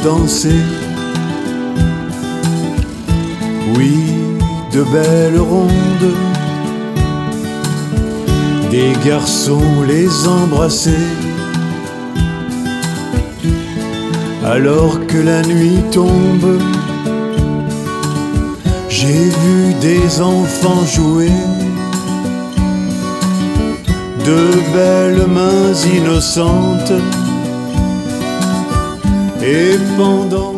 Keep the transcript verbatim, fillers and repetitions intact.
danser. Oui, de belles rondes, des garçons les embrasser. Alors que la nuit tombe, j'ai vu des enfants jouer, de belles mains innocentes. Et pendant